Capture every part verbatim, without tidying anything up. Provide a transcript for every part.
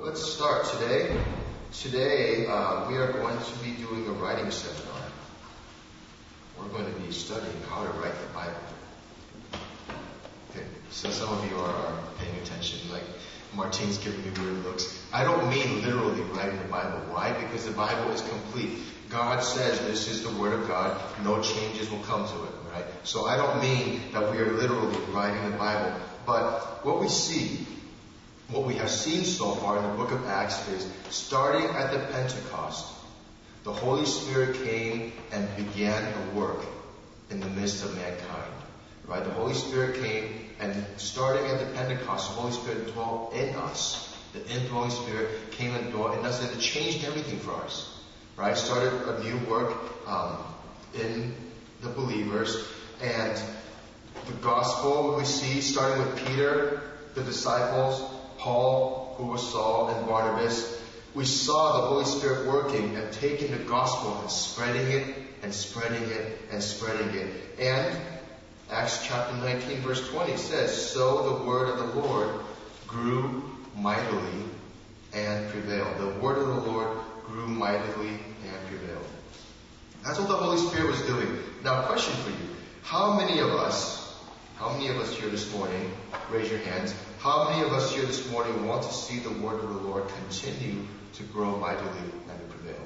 let's start today. Today, uh, we are going to be doing a writing seminar. We're going to be studying how to write the Bible. Okay, so some of you are, are paying attention, like Martine's giving me weird looks. I don't mean literally writing the Bible. Why? Because the Bible is complete. God says this is the Word of God. No changes will come to it, right? So I don't mean that we are literally writing the Bible. But what we see, what we have seen so far in the book of Acts is starting at the Pentecost, the Holy Spirit came and began a work in the midst of mankind. Right? The Holy Spirit came and starting at the Pentecost, the Holy Spirit dwelt in us. The indwelling Spirit came and dwelt in us, and it changed everything for us. Right? Started a new work um, in the believers, and the gospel we see starting with Peter, the disciples, Paul, who was Saul, and Barnabas. We saw the Holy Spirit working and taking the gospel and spreading it and spreading it and spreading it. And Acts chapter nineteen verse twenty says, "So the word of the Lord grew mightily and prevailed." The word of the Lord grew mightily and prevailed. That's what the Holy Spirit was doing. Now, a question for you. How many of us, how many of us here this morning, raise your hands, how many of us here this morning want to see the word of the Lord continue to grow mightily and prevail?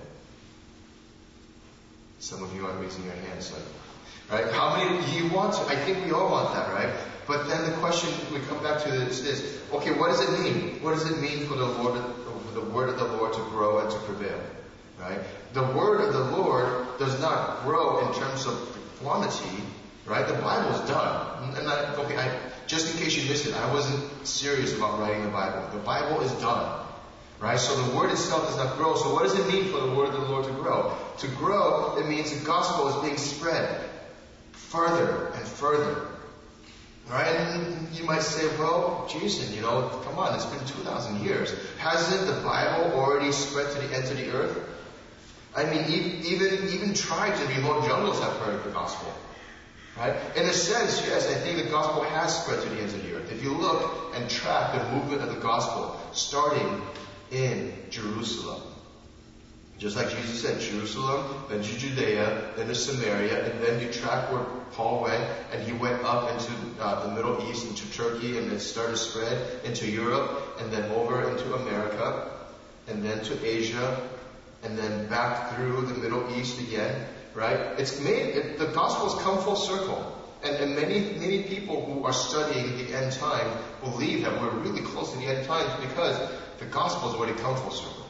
Some of you aren't raising your hands, so, right? How many do you want to? I think we all want that, right? But then the question we come back to is this: okay, what does it mean? What does it mean for the Lord, for the word of the Lord to grow and to prevail? Right? The word of the Lord does not grow in terms of quantity, right? The Bible is done. And I, okay, I, just in case you missed it, I wasn't serious about writing the Bible. The Bible is done, right? So the word itself does not grow. So what does it mean for the word of the Lord to grow? To grow, it means the gospel is being spread further and further, right? And you might say, well, Jason, you know, come on, it's been two thousand years. Hasn't the Bible already spread to the ends of the earth? I mean, even even tribes in remote jungles have heard of the gospel. Right? In a sense, yes, I think the gospel has spread to the ends of the earth. If you look and track the movement of the gospel, starting in Jerusalem. Just like Jesus said, Jerusalem, then to Judea, then to Samaria, and then you track where Paul went, and he went up into uh, the Middle East, into Turkey, and it started to spread into Europe, and then over into America, and then to Asia, and then back through the Middle East again. Right? It's made, it, the gospel has come full circle. And, and many, many people who are studying the end time believe that we're really close to the end times because the gospel has already come full circle.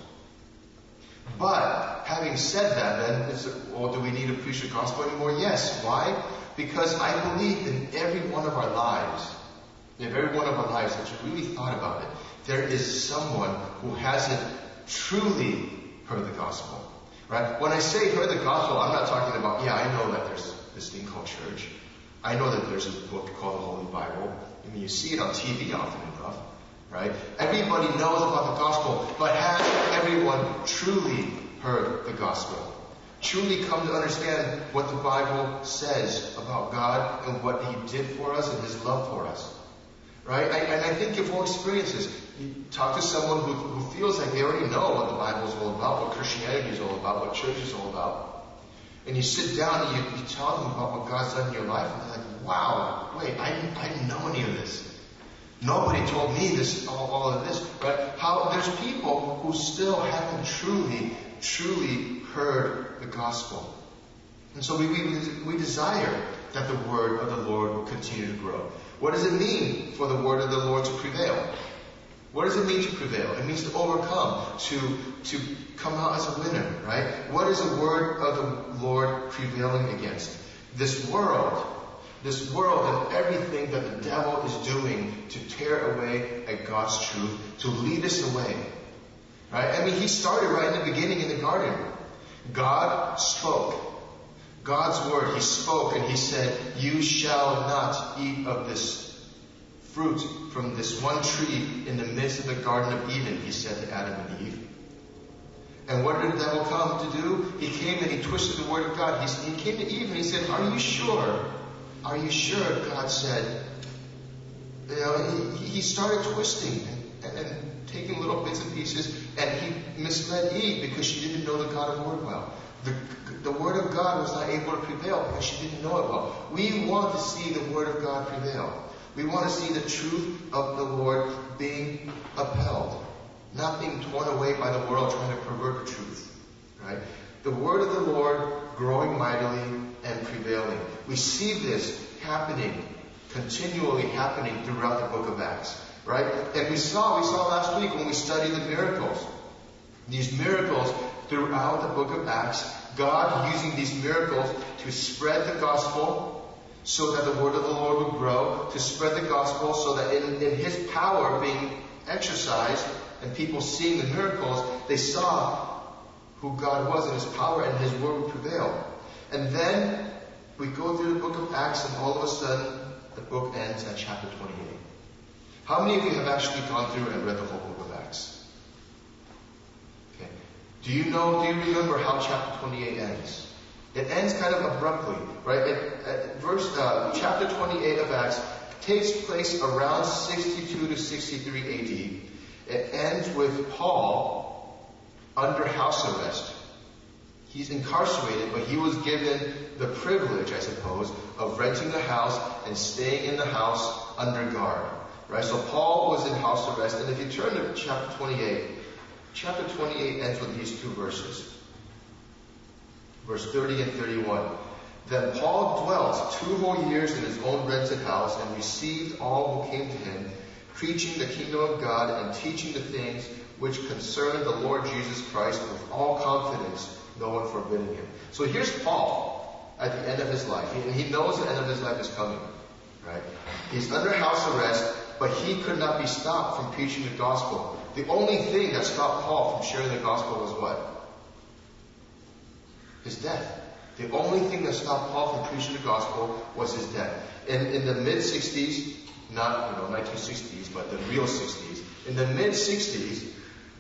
But, having said that, then, is it, well, do we need to preach the gospel anymore? Yes. Why? Because I believe in every one of our lives, in every one of our lives, that you really thought about it, there is someone who hasn't truly heard the gospel. Right? When I say heard the gospel, I'm not talking about, yeah, I know that there's this thing called church. I know that there's a book called the Holy Bible. I mean, you see it on T V often enough. Right? Everybody knows about the gospel, but has everyone truly heard the gospel? Truly come to understand what the Bible says about God and what He did for us and His love for us? Right? I, and I think you've all experienced this. You talk to someone who, who feels like they already know what the Bible is all about, what Christianity is all about, what church is all about. And you sit down and you, you tell them about what God's done in your life, and they're like, wow, wait, I, I didn't know any of this. Nobody told me this, all, all of this. Right? How there's people who still haven't truly, truly heard the gospel. And so we, we, we desire that the word of the Lord will continue to grow. What does it mean for the word of the Lord to prevail? What does it mean to prevail? It means to overcome, to, to come out as a winner, right? What is the word of the Lord prevailing against? This world. This world and everything that the devil is doing to tear away at God's truth, to lead us away. Right? I mean, he started right in the beginning in the garden. God spoke. God's word, He spoke and He said, you shall not eat of this fruit from this one tree in the midst of the Garden of Eden, He said to Adam and Eve. And what did the devil come to do? He came and he twisted the word of God. He, he came to Eve and he said, are you sure? Are you sure? God said. You know, he, he started twisting and, and, and taking little bits and pieces, and he misled Eve because she didn't know the God of Word well. The, the Word of God was not able to prevail because she didn't know it well. We want to see the Word of God prevail. We want to see the truth of the Lord being upheld, not being torn away by the world trying to pervert the truth. Right? The Word of the Lord growing mightily and prevailing. We see this happening, continually happening throughout the book of Acts. Right? And we saw, we saw last week when we studied the miracles. These miracles throughout the book of Acts, God using these miracles to spread the gospel so that the word of the Lord would grow, to spread the gospel so that in, in His power being exercised and people seeing the miracles, they saw who God was and His power and His word would prevail. And then we go through the book of Acts and all of a sudden the book ends at chapter twenty-eight. How many of you have actually gone through and read the whole book of Acts? Okay. Do you know, do you remember how chapter twenty-eight ends? It ends kind of abruptly, right? It, it, verse, uh, chapter twenty-eight of Acts takes place around sixty-two to sixty-three A D. It ends with Paul under house arrest. He's incarcerated, but he was given the privilege, I suppose, of renting a house and staying in the house under guard. Right? So Paul was in house arrest, and if you turn to chapter twenty-eight, chapter twenty-eight ends with these two verses. Verse thirty and thirty-one. Then Paul dwelt two whole years in his own rented house and received all who came to him, preaching the kingdom of God and teaching the things which concern the Lord Jesus Christ with all confidence, no one forbidding him. So here's Paul at the end of his life. And he knows the end of his life is coming. Right? He's under house arrest, but he could not be stopped from preaching the gospel. The only thing that stopped Paul from sharing the gospel was what? His death. The only thing that stopped Paul from preaching the gospel was his death. In, in the mid-sixties, not, you know, nineteen sixties, but the real sixties, in the mid-sixties,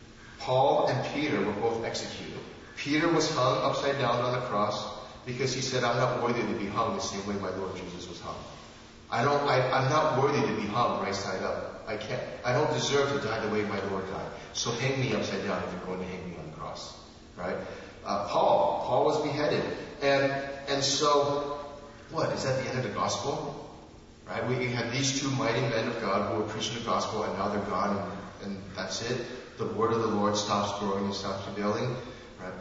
Paul and Peter were both executed. Peter was hung upside down on the cross because he said, I'm not worthy to be hung the same way my Lord Jesus was hung. I don't, I, I'm not worthy to be hung right side up. I can't, I don't deserve to die the way my Lord died. So hang me upside down if you're going to hang me on the cross. Right? Uh, Paul, Paul was beheaded. And, and so, what? Is that the end of the gospel? Right? We had these two mighty men of God who were preaching the gospel and now they're gone and, and that's it. The word of the Lord stops growing and stops prevailing. Right?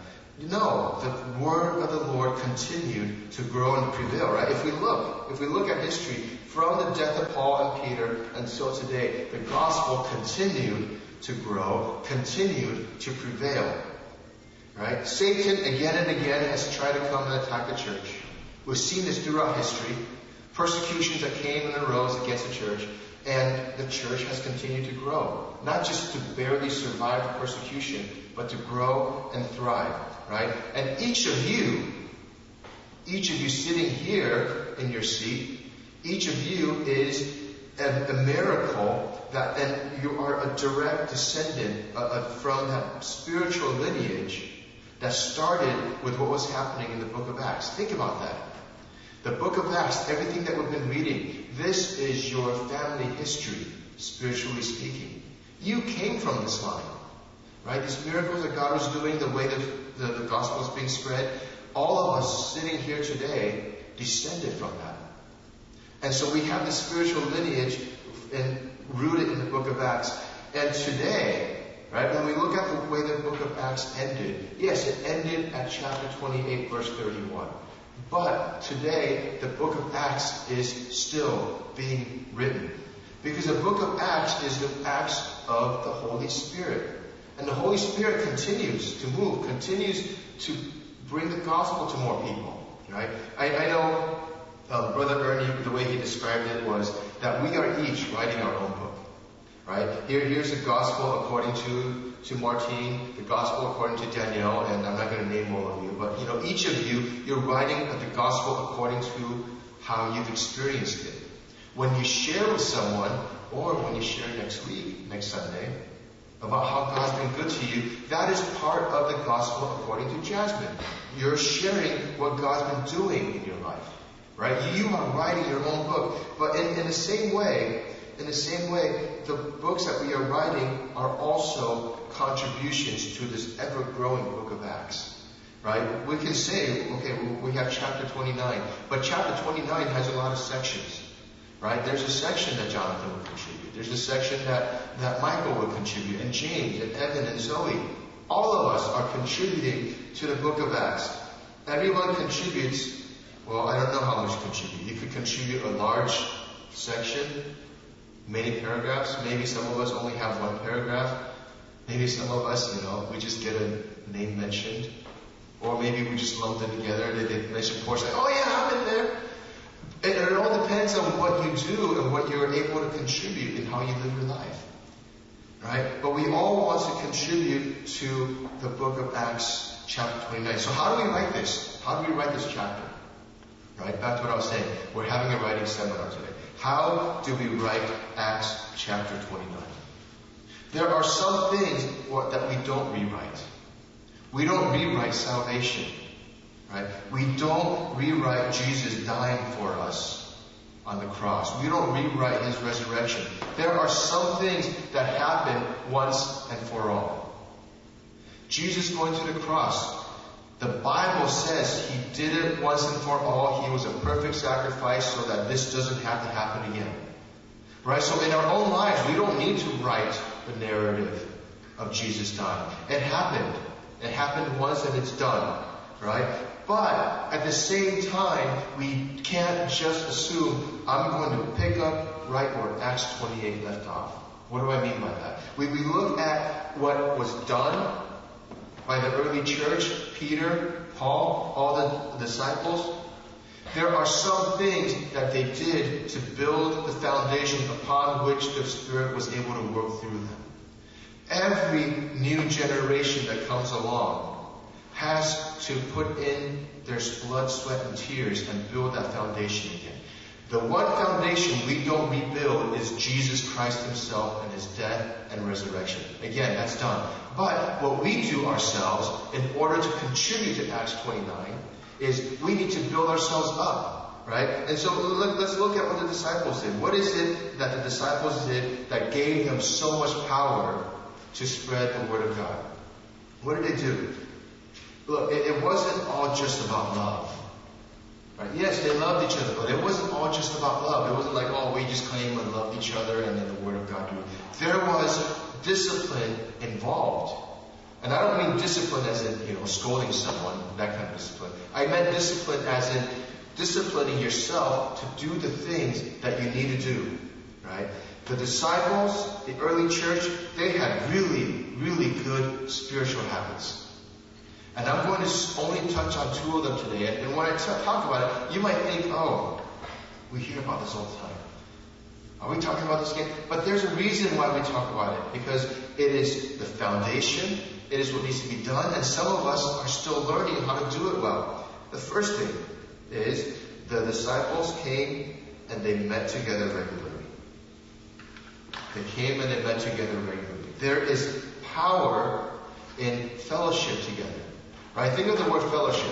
No, the word of the Lord continued to grow and prevail, right? If we look, if we look at history, from the death of Paul and Peter until today, the gospel continued to grow, continued to prevail. Right? Satan again and again has tried to come and attack the church. We've seen this throughout history. Persecutions that came and arose against the church, and the church has continued to grow. Not just to barely survive the persecution, but to grow and thrive. Right? And each of you, each of you sitting here in your seat, each of you is a, a miracle that, and you are a direct descendant uh, uh, from that spiritual lineage that started with what was happening in the book of Acts. Think about that. The book of Acts, everything that we've been reading, this is your family history, spiritually speaking. You came from this line. Right? These miracles that God was doing, the way that the, the gospel is being spread, all of us sitting here today descended from that. And so we have this spiritual lineage in, rooted in the book of Acts. And today, right, when we look at the way the book of Acts ended, yes, it ended at chapter twenty-eight, verse thirty-one. But today, the book of Acts is still being written. Because the book of Acts is the acts of the Holy Spirit. And the Holy Spirit continues to move, continues to bring the gospel to more people. Right? I, I know uh, Brother Ernie, the way he described it was that we are each writing our own book. Right? Here, here's the gospel according to, to Martine, the gospel according to Danielle, and I'm not going to name all of you, but you know, each of you, you're writing the gospel according to how you've experienced it. When you share with someone, or when you share next week, next Sunday, about how God's been good to you, that is part of the gospel according to Jasmine. You're sharing what God's been doing in your life. Right? You are writing your own book. But in, in the same way, in the same way, the books that we are writing are also contributions to this ever-growing book of Acts. Right? We can say, okay, we have chapter twenty-nine, but chapter twenty-nine has a lot of sections. Right? There's a section that Jonathan would contribute. There's a section that, that Michael would contribute, and James, and Evan, and Zoe. All of us are contributing to the book of Acts. Everyone contributes, well, I don't know how much contribute. You could contribute a large section, many paragraphs. Maybe some of us only have one paragraph. Maybe some of us, you know, we just get a name mentioned. Or maybe we just lump them together. They, they mention portion, like, oh yeah, I'm in there. It, it all depends on what you do and what you're able to contribute and how you live your life. Right? But we all want to contribute to the book of Acts chapter twenty-nine. So how do we write this? How do we write this chapter? Right? Back to what I was saying. We're having a writing seminar today. How do we write Acts chapter twenty-nine? There are some things that we don't rewrite. We don't rewrite salvation. Right? We don't rewrite Jesus dying for us on the cross. We don't rewrite His resurrection. There are some things that happen once and for all. Jesus going to the cross. The Bible says He did it once and for all. He was a perfect sacrifice so that this doesn't have to happen again. Right? So in our own lives, we don't need to write the narrative of Jesus dying. It happened. It happened once and it's done. Right? But at the same time, we can't just assume I'm going to pick up right where Acts twenty-eight left off. What do I mean by that? We, we look at what was done by the early church, Peter, Paul, all the disciples. There are some things that they did to build the foundation upon which the Spirit was able to work through them. Every new generation that comes along has to put in their blood, sweat, and tears and build that foundation again. The one foundation we don't rebuild is Jesus Christ Himself and His death and resurrection. Again, that's done. But what we do ourselves in order to contribute to Acts twenty-nine is we need to build ourselves up. Right? And so let's look at what the disciples did. What is it that the disciples did that gave them so much power to spread the Word of God? What did they do? Look, it, it wasn't all just about love. Right? Yes, they loved each other, but it wasn't all just about love. It wasn't like, oh, we just claim and loved each other and then the Word of God grew. There was discipline involved. And I don't mean discipline as in, you know, scolding someone, that kind of discipline. I meant discipline as in disciplining yourself to do the things that you need to do. Right? The disciples, the early church, they had really, really good spiritual habits. And I'm going to only touch on two of them today. And when I t- talk about it, you might think, oh, we hear about this all the time. Are we talking about this again? But there's a reason why we talk about it. Because it is the foundation. It is what needs to be done. And some of us are still learning how to do it well. The first thing is the disciples came and they met together regularly. They came and they met together regularly. There is power in fellowship together. Right? Think of the word fellowship.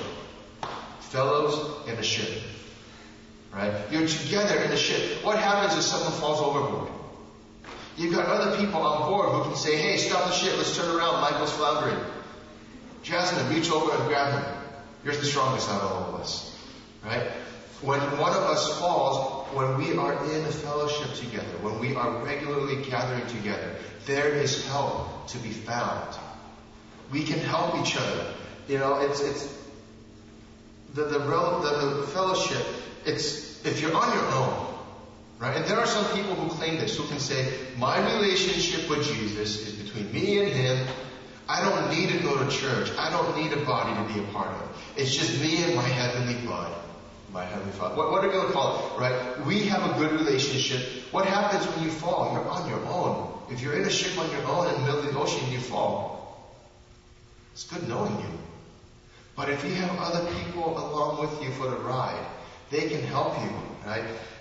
Fellows in a ship. Right? You're together in a ship. What happens if someone falls overboard? You've got other people on board who can say, hey, stop the ship, let's turn around, Michael's floundering. Jasmine, reach over and grab him. You're the strongest out of all of us. Right? When one of us falls, when we are in a fellowship together, when we are regularly gathering together, there is help to be found. We can help each other. You know, it's it's the the, the the fellowship. It's if you're on your own, right? And there are some people who claim this, who can say, my relationship with Jesus is between me and Him. I don't need to go to church. I don't need a body to be a part of. It's just me and my heavenly God, my heavenly Father. What, what are we going to call it, right? We have a good relationship. What happens when you fall? You're on your own. If you're in a ship on your own in the middle of the ocean and you fall, it's good knowing you. But if you have other people along with you for the ride, they can help you, right?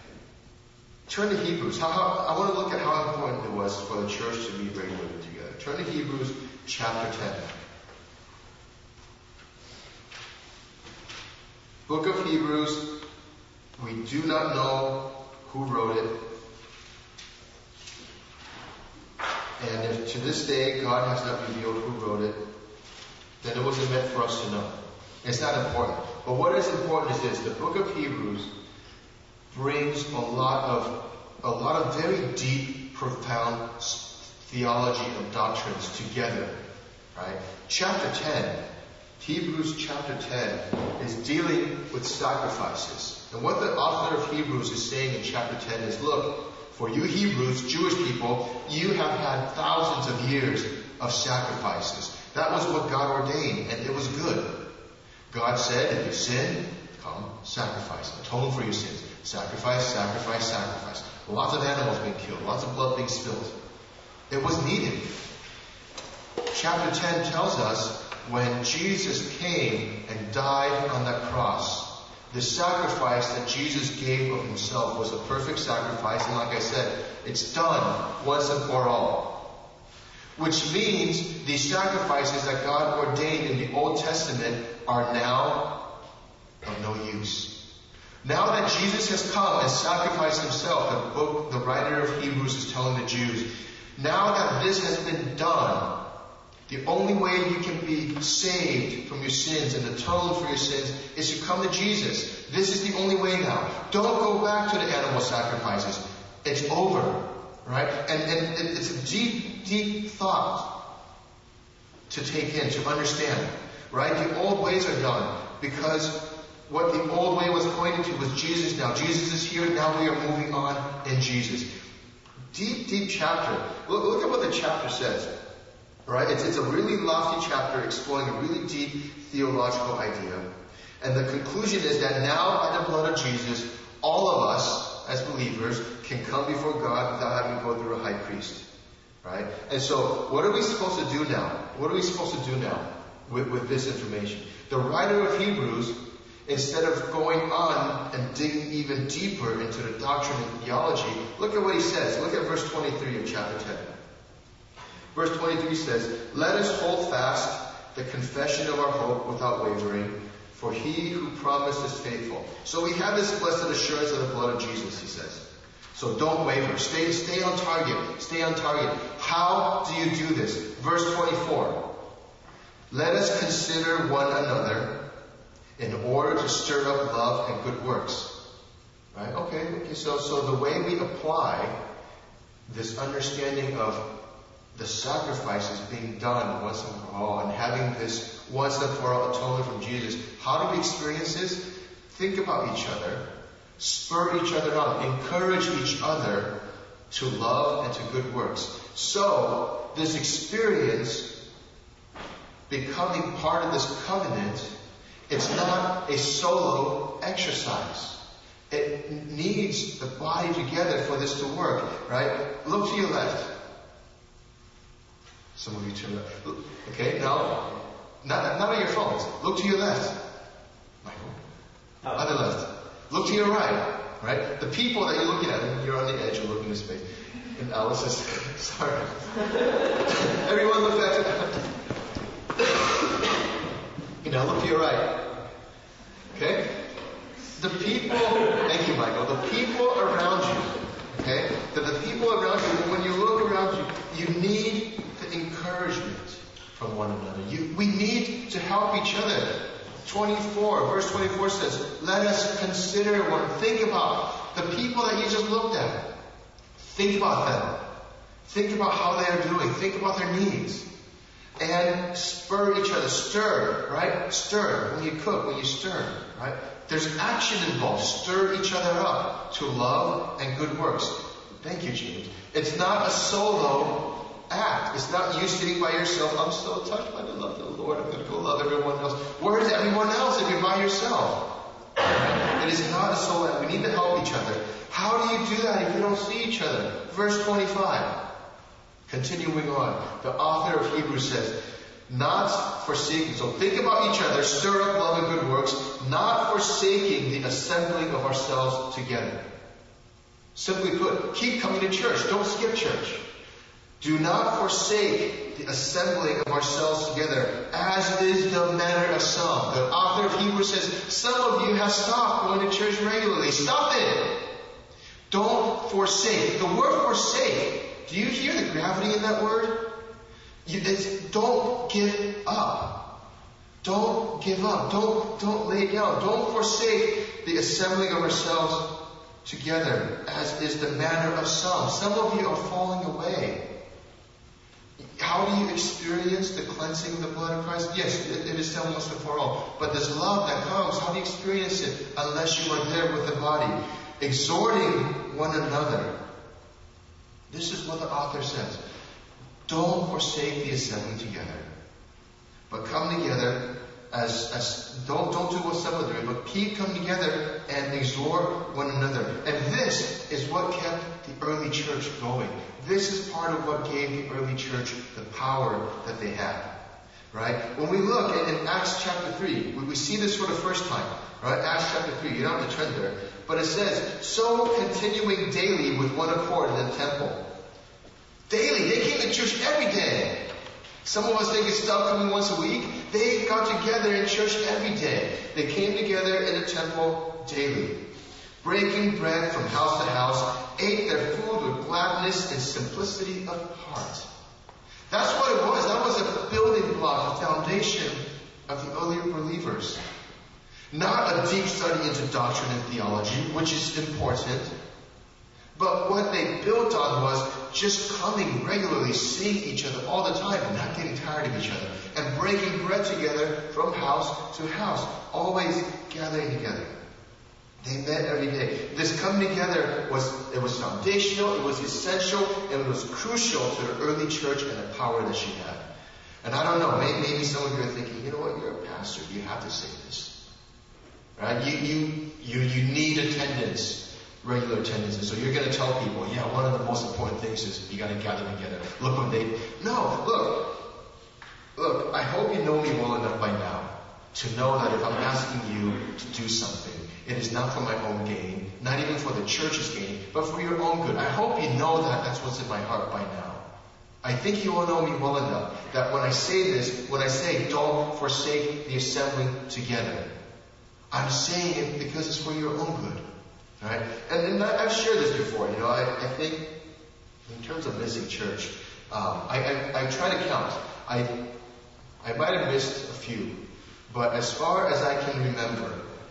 Turn to Hebrews. How, how, I want to look at how important it was for the church to be regularly together. Turn to Hebrews chapter ten. Book of Hebrews. We do not know who wrote it. And if to this day God has not revealed who wrote it, then it wasn't meant for us to know. It's not important. But what is important is this: the book of Hebrews brings a lot of a lot of very deep, profound theology and doctrines together. Right? Chapter ten, Hebrews chapter ten, is dealing with sacrifices. And what the author of Hebrews is saying in chapter ten is, look, for you Hebrews, Jewish people, you have had thousands of years of sacrifices. That was what God ordained, and it was good. God said, if you sin, come, sacrifice. Atone for your sins. Sacrifice, sacrifice, sacrifice. Lots of animals being killed, lots of blood being spilled. It was needed. Chapter ten tells us when Jesus came and died on that cross, the sacrifice that Jesus gave of himself was a perfect sacrifice, and like I said, it's done once and for all. Which means the sacrifices that God ordained in the Old Testament are now of no use. Now that Jesus has come and sacrificed himself, the book, the writer of Hebrews is telling the Jews, now that this has been done, the only way you can be saved from your sins and atoned for your sins is to come to Jesus. This is the only way now. Don't go back to the animal sacrifices. It's over. Right? And, and it's a deep, deep thought to take in, to understand. Right? The old ways are done because what the old way was pointing to was Jesus now. Jesus is here. Now we are moving on in Jesus. Deep, deep chapter. Look, look at what the chapter says. Right? It's, it's a really lofty chapter exploring a really deep theological idea. And the conclusion is that now by the blood of Jesus, all of us as believers can come before God without having to go through a high priest. Right? And so what are we supposed to do now? What are we supposed to do now with, with this information? The writer of Hebrews, instead of going on and digging even deeper into the doctrine and theology, look at what he says. Look at verse twenty-three of chapter ten. Verse twenty-three says, let us hold fast the confession of our hope without wavering, for he who promised is faithful. So we have this blessed assurance of the blood of Jesus, he says. So don't waver. Stay, stay on target. Stay on target. How do you do this? Verse twenty-four. Let us consider one another in order to stir up love and good works. Right? Okay. Okay. So, so the way we apply this understanding of the sacrifices being done once and for all, and having this once and for all atonement from Jesus, how do we experience this? Think about each other, spur each other on, encourage each other to love and to good works. So, this experience becoming part of this covenant, it's not a solo exercise. It needs the body together for this to work, right? Look to your left. Some of you turn left. Okay, now, not, not on your phones. Look to your left. Michael. Oh. Other left. Look to your right. Right? The people that you're looking at, and you're on the edge, you're looking this way. And Alice is, sorry. Everyone look back to you now look to your right. Okay? The people, thank you, Michael. The people around you, okay? The, the people around you, when you look around you, you need encouragement from one another. You, we need to help each other. twenty-four, verse twenty-four says, let us consider one. Think about the people that you just looked at. Think about them. Think about how they are doing. Think about their needs. And spur each other. Stir, right? Stir. When you cook, when you stir, right? There's action involved. Stir each other up to love and good works. Thank you, James. It's not a solo act. It's not you sitting by yourself. I'm so touched by the love of the Lord. I'm going to go love everyone else. Where is everyone else if you're by yourself? Right? It is not a solo act. We need to help each other. How do you do that if you don't see each other? Verse twenty-five. Continuing on. The author of Hebrews says, not forsaking. So think about each other. Stir up love and good works. Not forsaking the assembling of ourselves together. Simply put, keep coming to church. Don't skip church. Do not forsake the assembling of ourselves together, as is the manner of some. The author of Hebrews says, some of you have stopped going to church regularly. Stop it. Don't forsake. The word forsake Do you hear the gravity in that word? You, it's, don't give up. Don't give up. Don't, don't lay down. Don't forsake the assembling of ourselves together, as is the manner of some. Some of you are falling away. How do you experience the cleansing of the blood of Christ? Yes, it, it is done once and for all. But this love that comes, how do you experience it unless you are there with the body? Exhorting one another. This is what the author says. Don't forsake the assembling together, but come together as, as don't, don't do what some are doing, but keep coming together and exhort one another. And this is what kept the early church going. This is part of what gave the early church the power that they had. Right? When we look at in Acts chapter three, we, we see this for the first time. Right? Acts chapter three, you don't have to turn there. But it says, so continuing daily with one accord in the temple. Daily. They came to church every day. Some of us think it's stuff coming once a week. They got together in church every day. They came together in the temple daily. Breaking bread from house to house, ate their food with gladness and simplicity of heart. That's what it was. That was a building block, a foundation of the earlier believers. Not a deep study into doctrine and theology, which is important. But what they built on was just coming regularly, seeing each other all the time, and not getting tired of each other, and breaking bread together from house to house, always gathering together. They met every day. This coming together was it was foundational, it was essential, and it was crucial to the early church and the power that she had. And I don't know, maybe, maybe some of you are thinking, you know what, you're a pastor, you have to say this. Right? You you you you need attendance. Regular attendance. And so you're going to tell people, yeah, one of the most important things is you got to gather together. Look what they... No, look. Look, I hope you know me well enough by now to know that if I'm asking you to do something, it is not for my own gain, not even for the church's gain, but for your own good. I hope you know that that's what's in my heart by now. I think you all know me well enough that when I say this, when I say don't forsake the assembling together, I'm saying it because it's for your own good. Right? And, and I've shared this before, you know, I, I think in terms of missing church, um, I, I, I try to count. I, I might have missed a few, but as far as I can remember,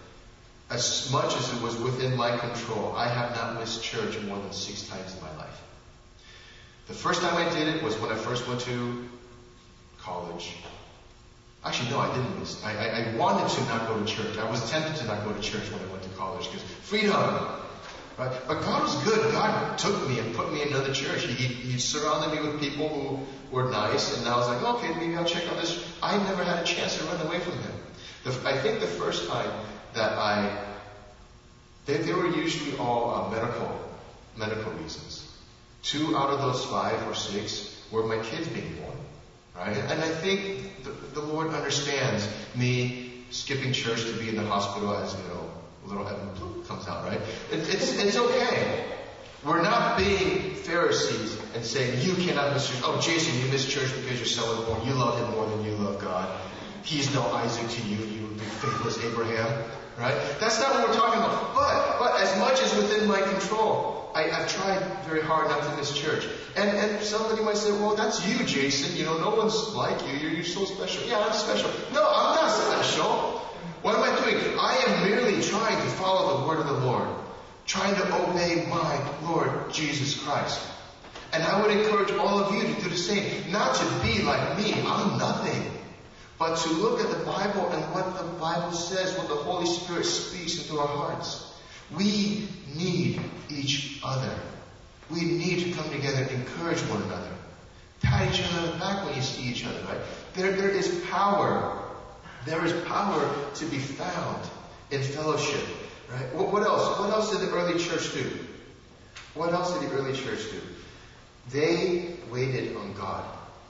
as much as it was within my control, I have not missed church more than six times in my life. The first time I did it was when I first went to college. Actually, no, I didn't miss. I, I, I wanted to not go to church. I was tempted to not go to church when I went to college because freedom, right? But God was good. God took me and put me in another church. He, he surrounded me with people who were nice, and I was like, okay, maybe I'll check out this. I never had a chance to run away from Him. The, I think the first time that I, they, they were usually all uh, medical, medical reasons. Two out of those five or six were my kids being born. Right? And I think the, the Lord understands me skipping church to be in the hospital as, you know, little Evan Bloop comes out, right? It, it's, it's okay. We're not being Pharisees and saying, you cannot miss church. Oh, Jason, you miss church because your son was born. You love him more than you love God. He's no Isaac to you, you big faithless Abraham. Right? That's not what we're talking about. But, but as much as within my control, I, I've tried very hard not to miss church. And, and somebody might say, well, that's you, Jason. You know, no one's like you. You're, you're so special. Yeah, I'm special. No, I'm not special. What am I doing? I am merely trying to follow the word of the Lord. Trying to obey my Lord Jesus Christ. And I would encourage all of you to do the same. Not to be like me. I'm nothing. But to look at the Bible and what the Bible says, what the Holy Spirit speaks into our hearts. We need each other. We need to come together and encourage one another. Pat each other on the back when you see each other, right? There, there is power. There is power to be found in fellowship, right? What, what else? What else did the early church do? What else did the early church do? They waited on God.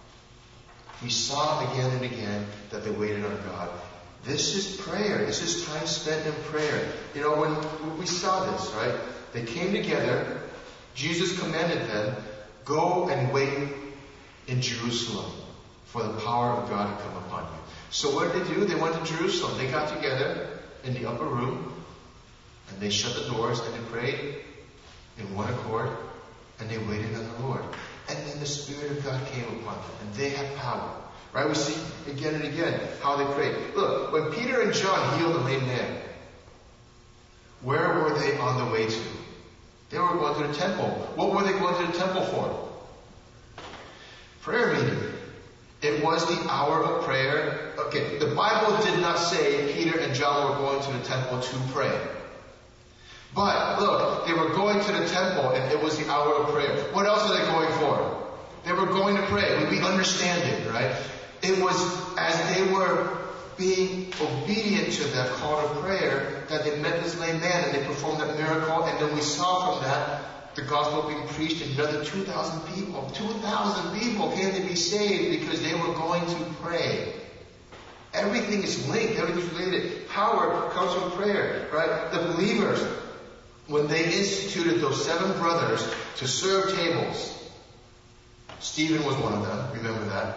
We saw again and again that they waited on God. This is prayer. This is time spent in prayer. You know, when, when we saw this, right? They came together. Jesus commanded them, go and wait in Jerusalem for the power of God to come upon you. So what did they do? They went to Jerusalem. They got together in the upper room, and they shut the doors, and they prayed in one accord, and they waited on the Lord. and then the Spirit of God came upon them, and they had power. Right? We see again and again how they prayed. Look, when Peter and John healed the lame man, where were they on the way to? They were going to the temple. What were they going to the temple for? Prayer meeting. It was the hour of prayer. Okay, the Bible did not say Peter and John were going to the temple to pray. But, look, they were going to the temple and it was the hour of prayer. What else are they going for? They were going to pray. We understand it, right? It was as they were being obedient to that call to prayer that they met this lame man and they performed that miracle. And then we saw from that the gospel being preached and another two thousand people, two thousand people came to be saved because they were going to pray. Everything is linked. Everything's related. Power comes from prayer, right? The believers, when they instituted those seven brothers to serve tables, Stephen was one of them. Remember that.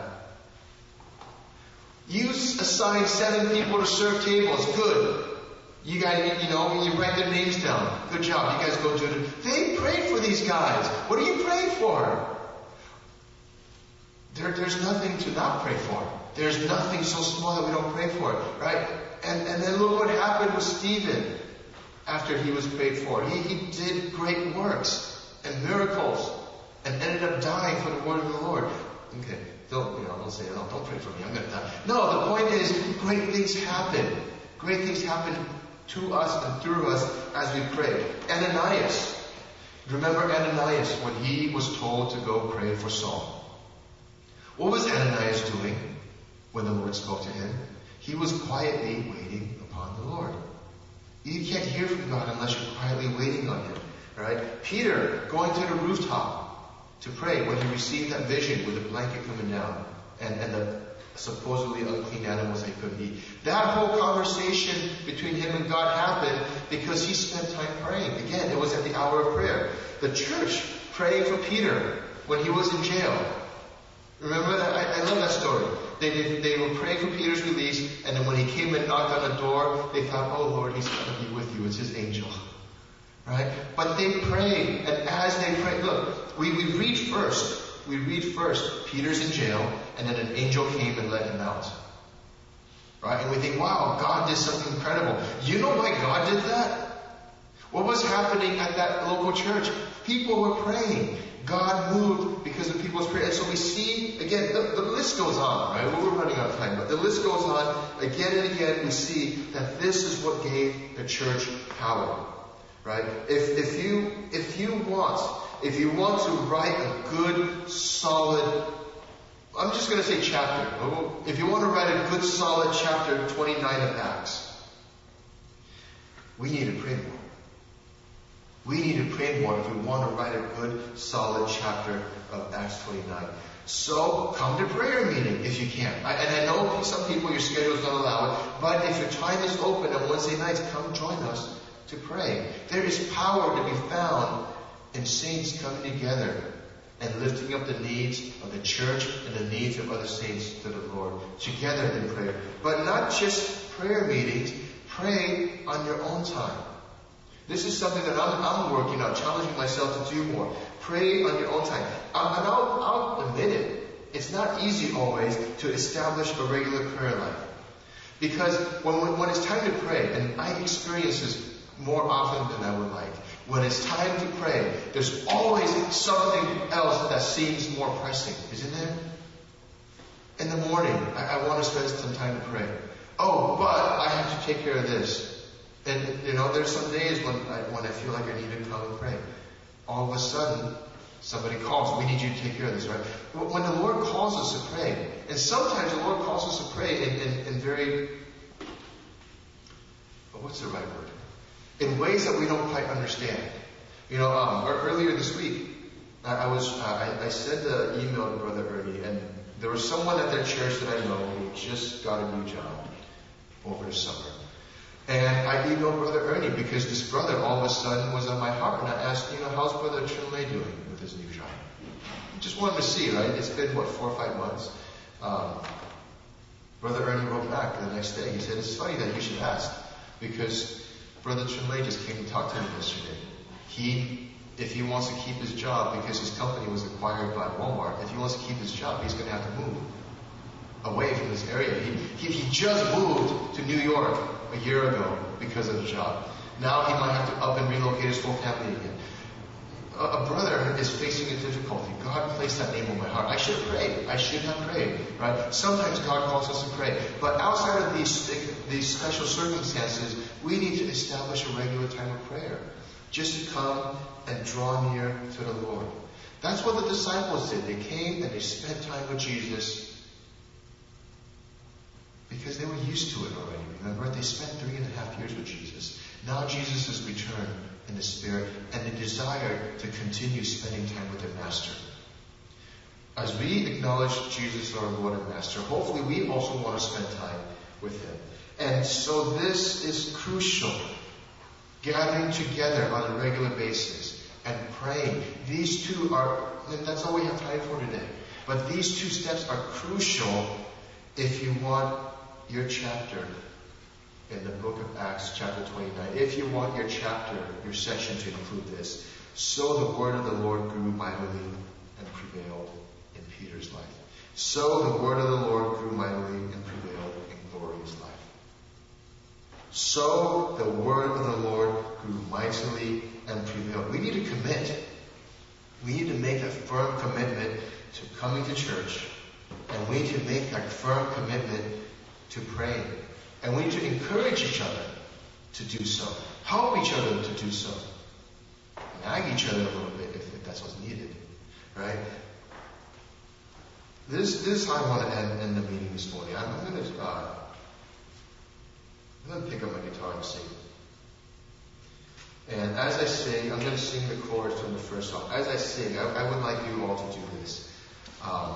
You assign seven people to serve tables. Good. You guys, you know, you write their names down. Good job. You guys go do it. They prayed for these guys. What are you praying for? There, there's nothing to not pray for. There's nothing so small that we don't pray for it, right? And, and then look what happened with Stephen after he was prayed for. He, he did great works and miracles and ended up dying for the word of the Lord. Okay. Don't, you know, don't say, oh, don't pray for me, I'm going to die. No, the point is, great things happen. Great things happen to us and through us as we pray. Ananias. Remember Ananias when he was told to go pray for Saul? What was Ananias doing when the Lord spoke to him? He was quietly waiting upon the Lord. You can't hear from God unless you're quietly waiting on Him. Right? Peter going to the rooftop to pray when he received that vision with the blanket coming down and, and the supposedly unclean animals they couldn't eat. That whole conversation between him and God happened because he spent time praying. Again, it was at the hour of prayer. The church praying for Peter when he was in jail. Remember that? I, I love that story. They, they, they were praying for Peter's release, and then when he came and knocked on the door, they thought, oh Lord, he's going to be with you. It's his angel. Right? But they prayed, and as they prayed, look, we, we read first, we read first, Peter's in jail, and then an angel came and let him out. Right? And we think, wow, God did something incredible. You know why God did that? What was happening at that local church? People were praying. God moved because of people's prayer. And so we see, again, the, the list goes on, right? Well, we're running out of time, but the list goes on. Again and again, we see that this is what gave the church power. Right? If, if you, if you want, if you want to write a good, solid, I'm just going to say chapter. If you want to write a good, solid chapter twenty-nine of Acts, we need to pray more. We need to pray more if we want to write a good, solid chapter of Acts twenty-nine. So, come to prayer meeting if you can. I, and I know some people, your schedules don't allow it, but if your time is open on Wednesday nights, come join us to pray. There is power to be found in saints coming together and lifting up the needs of the church and the needs of other saints to the Lord together in prayer. But not just prayer meetings, pray on your own time. This is something that I'm, I'm working on, challenging myself to do more. Pray on your own time. Um, and I'll, I'll admit it. It's not easy always to establish a regular prayer life. Because when, when it's time to pray, and I experience this more often than I would like. When it's time to pray, there's always something else that seems more pressing, isn't there? In the morning, I, I want to spend some time to pray. Oh, but I have to take care of this. And, you know, there's some days when I, when I feel like I need to come and pray. All of a sudden, somebody calls, we need you to take care of this, right? When the Lord calls us to pray, and sometimes the Lord calls us to pray in, in, in very, what's the right word? In ways that we don't quite understand. You know, um, earlier this week, I, I was uh, I, I sent an email to Brother Ernie, and there was someone at their church that I know who just got a new job over the summer. And I emailed Brother Ernie because this brother all of a sudden was on my heart, and I asked, you know, how's Brother Chinle doing with his new job? Just wanted to see, right? It's been, what, four or five months? Um, Brother Ernie wrote back the next day. He said, it's funny that you should ask, because Brother Chinle just came to talk to me yesterday. He if he wants to keep his job, because his company was acquired by Walmart, if he wants to keep his job, he's going to have to move away from this area. He, he, he just moved to New York a year ago because of the job. Now he might have to up and relocate his whole family again. A, a brother is facing a difficulty. God placed that name on my heart. I should have prayed. I should have prayed. Right? Sometimes God calls us to pray. But outside of these, these special circumstances, we need to establish a regular time of prayer. Just to come and draw near to the Lord. That's what the disciples did. They came and they spent time with Jesus because they were used to it already. Remember, they spent three and a half years with Jesus. Now Jesus has returned in the Spirit, and they desire to continue spending time with their Master. As we acknowledge Jesus our Lord and Master, hopefully we also want to spend time with Him. And so this is crucial. Gathering together on a regular basis and praying. These two are, and that's all we have time for today. But these two steps are crucial if you want your chapter in the book of Acts, chapter twenty-nine. If you want your chapter, your section to include this. So the word of the Lord grew mightily and prevailed in Peter's life. So the word of the Lord grew mightily and prevailed in Gloria's life. So the word of the Lord grew mightily and prevailed. We need to commit. We need to make a firm commitment to coming to church. And we need to make a firm commitment to praying. And we need to encourage each other to do so. Help each other to do so. Nag each other a little bit if, if that's what's needed. Right? This, this is how I want to end, end the meeting this morning. I'm, I'm going to... Uh, I'm going to pick up my guitar and sing. And as I sing, I'm going to sing the chorus from the first song. As I sing, I, I would like you all to do this. Um,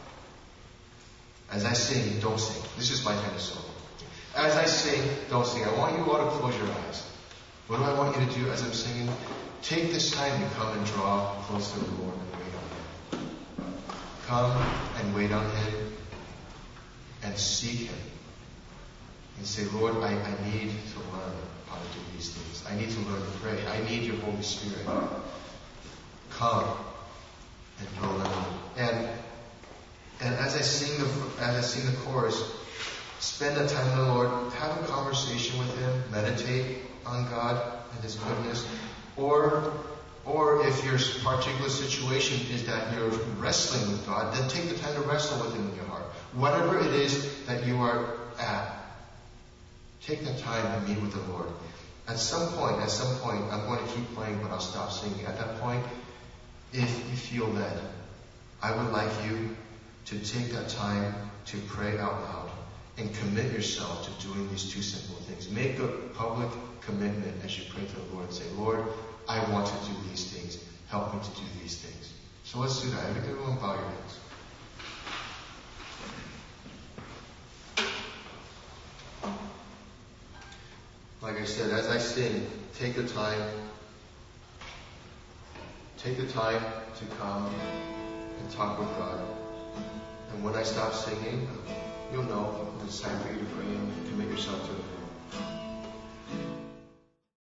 as I sing, don't sing. This is my kind of song. As I sing, don't sing. I want you all to close your eyes. What do I want you to do as I'm singing? Take this time to come and draw close to the Lord and wait on Him. Come and wait on Him and seek Him. And say, Lord, I, I need to learn how to do these things. I need to learn to pray. I need your Holy Spirit. Come and dwell in me. And and as I sing the as I sing the chorus, spend that time with the Lord. Have a conversation with Him. Meditate on God and His goodness. Or or if your particular situation is that you're wrestling with God, then take the time to wrestle with Him in your heart. Whatever it is that you are at. Take the time to meet with the Lord. At some point, at some point, I'm going to keep playing, but I'll stop singing. At that point, if you feel led, I would like you to take that time to pray out loud and commit yourself to doing these two simple things. Make a public commitment as you pray to the Lord and say, Lord, I want to do these things. Help me to do these things. So let's do that. Everyone bow your heads. Like I said, as I sing, take the time, take the time to come and talk with God. And when I stop singing, you'll know it's time for you to pray and commit yourself to the Lord.